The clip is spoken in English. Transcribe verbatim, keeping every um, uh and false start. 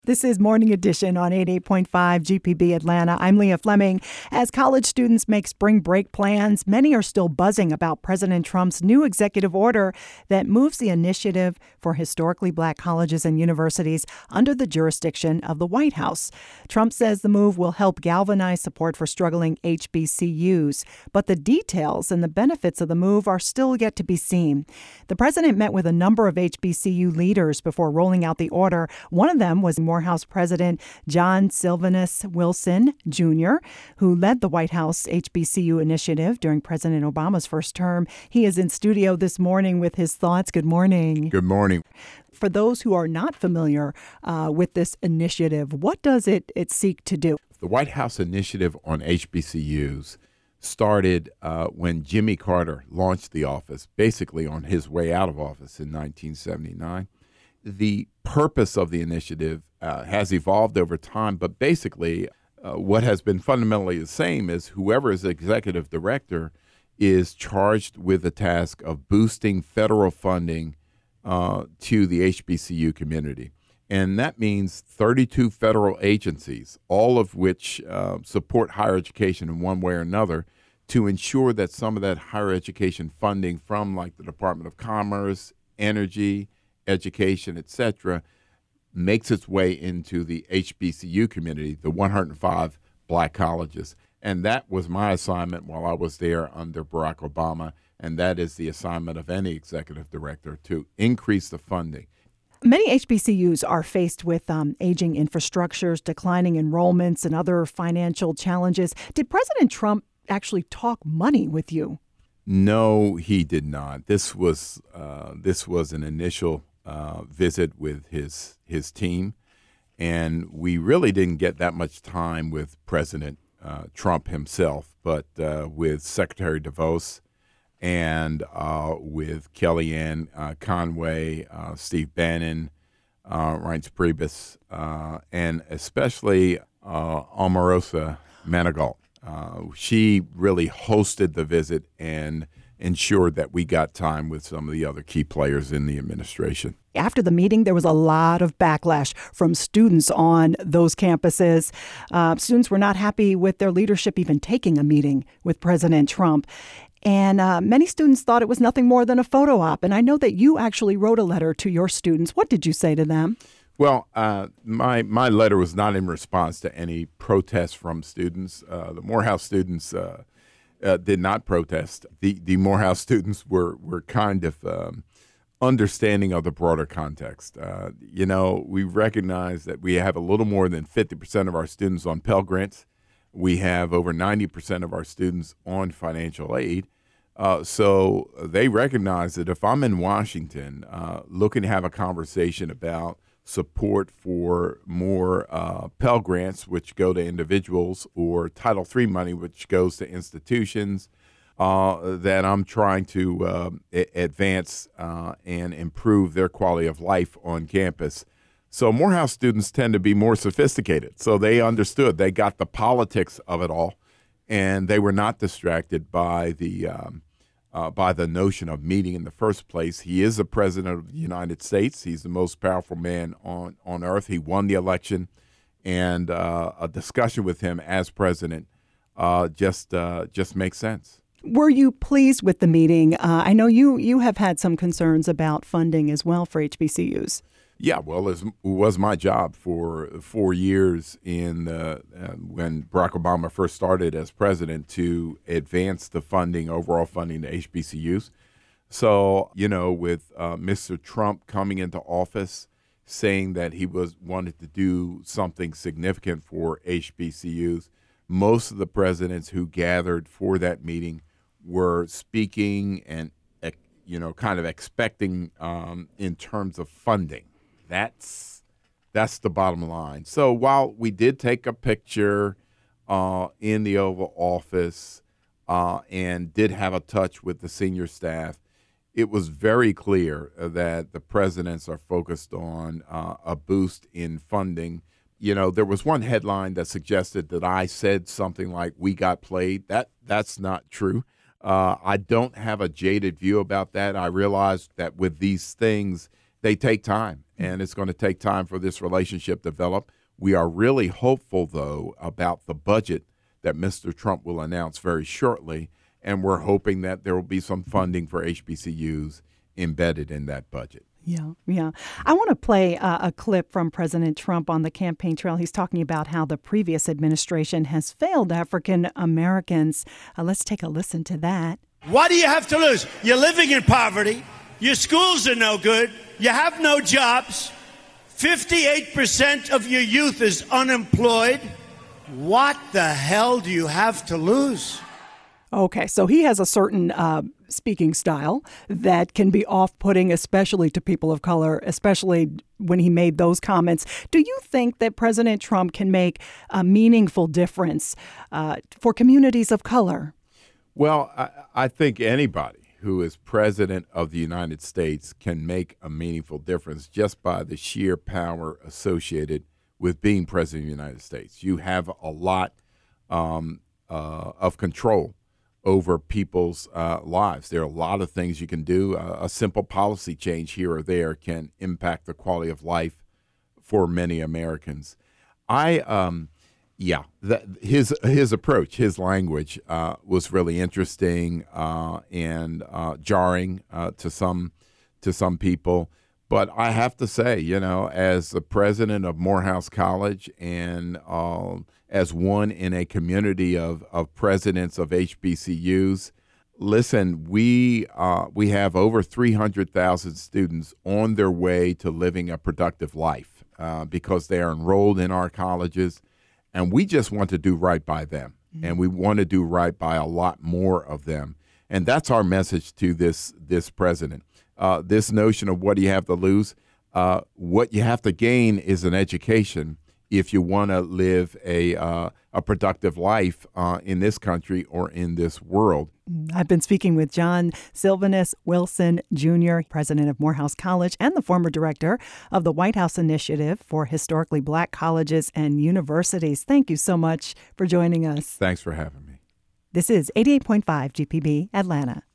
This is Morning Edition on eighty-eight point five G P B Atlanta. I'm Leah Fleming. As college students make spring break plans, many are still buzzing about President Trump's new executive order that moves the initiative for historically black colleges and universities under the jurisdiction of the White House. Trump says the move will help galvanize support for struggling H B C Us, but the details and the benefits of the move are still yet to be seen. The president met with a number of H B C U leaders before rolling out the order. One of them was Morehouse President John Sylvanus Wilson Junior, who led the White House H B C U initiative during President Obama's first term. He is in studio this morning with his thoughts. Good morning. Good morning. For those who are not familiar uh, with this initiative, what does it, it seek to do? The White House initiative on H B C Us started uh, when Jimmy Carter launched the office, basically on his way out of office in nineteen seventy-nine. The purpose of the initiative uh, has evolved over time, but basically uh, what has been fundamentally the same is whoever is executive director is charged with the task of boosting federal funding uh, to the H B C U community. And that means thirty-two federal agencies, all of which uh, support higher education in one way or another, to ensure that some of that higher education funding from like the Department of Commerce, Energy, Education, et cetera, makes its way into the H B C U community, the one hundred five black colleges. And that was my assignment while I was there under Barack Obama, and that is the assignment of any executive director, to increase the funding. Many H B C Us are faced with um, aging infrastructures, declining enrollments, and other financial challenges. Did President Trump actually talk money with you? No, he did not. This was uh, this was an initial uh, visit with his his team, and we really didn't get that much time with President uh, Trump himself, but uh, with Secretary DeVos and uh, with Kellyanne uh, Conway, uh, Steve Bannon, uh, Reince Priebus, uh, and especially uh, Omarosa Manigault. Uh, she really hosted the visit and ensured that we got time with some of the other key players in the administration. After the meeting, there was a lot of backlash from students on those campuses. Uh, students were not happy with their leadership even taking a meeting with President Trump. And uh, many students thought it was nothing more than a photo op. And I know that you actually wrote a letter to your students. What did you say to them? Well, uh, my my letter was not in response to any protests from students. Uh, the Morehouse students uh, uh, did not protest. The the Morehouse students were were kind of um, understanding of the broader context. Uh, you know, we recognize that we have a little more than fifty percent of our students on Pell Grants. We have over ninety percent of our students on financial aid. Uh, so they recognize that if I'm in Washington uh, looking to have a conversation about support for more uh, Pell Grants, which go to individuals, or Title three money, which goes to institutions, uh, that I'm trying to uh, a- advance uh, and improve their quality of life on campus. So Morehouse students tend to be more sophisticated. So they understood. They got the politics of it all, and they were not distracted by the um, Uh, by the notion of meeting in the first place. He is the president of the United States. He's the most powerful man on, on earth. He won the election, and uh, a discussion with him as president uh, just uh, just makes sense. Were you pleased with the meeting? Uh, I know you you have had some concerns about funding as well for H B C Us. Yeah, well, it was my job for four years in uh, uh, when Barack Obama first started as president to advance the funding, overall funding to H B C Us. So, you know, with uh, Mister Trump coming into office, saying that he was wanted to do something significant for H B C Us, most of the presidents who gathered for that meeting were speaking and, you know, kind of expecting um, in terms of funding. That's that's the bottom line. So while we did take a picture uh, in the Oval Office uh, and did have a touch with the senior staff, it was very clear that the presidents are focused on uh, a boost in funding. You know, there was one headline that suggested that I said something like, "We got played." That that's not true. Uh, I don't have a jaded view about that. I realize that with these things, they take time. and it's going to take time for this relationship to develop. We are really hopeful, though, about the budget that Mister Trump will announce very shortly, and we're hoping that there will be some funding for H B C Us embedded in that budget. Yeah, yeah. I want to play uh, a clip from President Trump on the campaign trail. He's talking about how the previous administration has failed African Americans. Uh, let's take a listen to that. What do you have to lose? You're living in poverty. Your schools are no good. You have no jobs. fifty-eight percent of your youth is unemployed. What the hell do you have to lose? Okay, so he has a certain uh, speaking style that can be off-putting, especially to people of color, especially when he made those comments. Do you think that President Trump can make a meaningful difference uh, for communities of color? Well, I, I think anybody who is president of the United States can make a meaningful difference just by the sheer power associated with being president of the United States. You have a lot um, uh, of control over people's uh, lives. There are a lot of things you can do. Uh, a simple policy change here or there can impact the quality of life for many Americans. I, um, yeah, that, his his approach, his language uh, was really interesting uh, and uh, jarring uh, to some to some people. But I have to say, you know, as the president of Morehouse College and uh, as one in a community of, of presidents of H B C Us, listen, we uh, we have over three hundred thousand students on their way to living a productive life uh, because they are enrolled in our colleges, and we just want to do right by them, mm-hmm. and we want to do right by a lot more of them, and that's our message to this this president. Uh, this notion of what do you have to lose, uh, what you have to gain is an education if you want to live a uh, a productive life uh, in this country or in this world. I've been speaking with John Sylvanus Wilson Junior, president of Morehouse College and the former director of the White House Initiative for Historically Black Colleges and Universities. Thank you so much for joining us. Thanks for having me. This is eighty-eight point five G P B Atlanta.